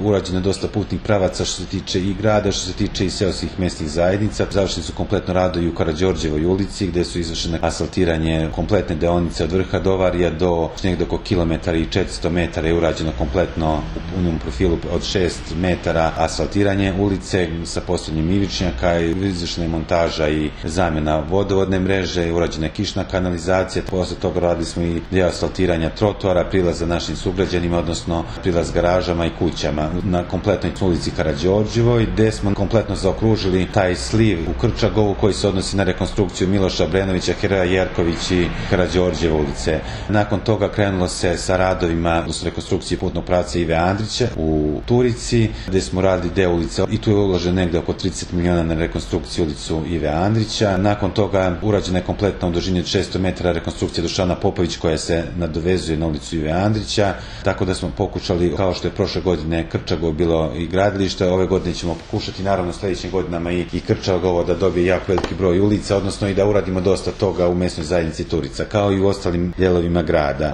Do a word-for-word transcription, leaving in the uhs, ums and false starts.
urađeno dosta putnih pravaca što se tiče i grada, što se tiče i seoskih mesnih zajednica. Završeni su kompletno radovi u Karađorđevoj ulici gde su izvršene asfaltiranje kompletne deonice od vrha Dovarija do negde oko kilometara i četiristo metara je urađeno kompletno u punom profilu od šest metara asfaltiranje ulice sa postavljanjem ivičnjaka, izvršena je montaža i zamjena vodovodne mreže, urađena je kišna kanalizacija. Posle toga radili smo i deo asfaltiranja trotoara, prilaza našim sugrađanima, odnosno prilaz garažama i kućama na kompletnoj ulici Karađorđevoj, gde smo kompletno zaokružili taj sliv u Krčagovu koji se odnosi na rekonstrukciju Miloša Obrenovića, Heroja Jerković i Karađorđeve ulice. Nakon toga krenulo se sa radovima u rekonstrukciji putnog pravca Ive Andrića u Turici, gde smo radili deo ulice i tu je uloženo negde oko trideset miliona na rekonstrukciju ulicu Ive Andrića. Nakon toga urađena je kompletna u dužini od šesto metara rekonstrukcija Dušana Popović koja se nadovezuje na ulicu Ive Andrića, tako da smo pokušali, kao što je prošle godine Krčagovo bilo i gradilište, ove godine ćemo pokušati naravno sledećim godinama i, i Krčagovo da dobije jako veliki broj ulica, odnosno i da uradimo dosta toga u mesnoj zajednici Turica, kao i u ostalim delovima grada.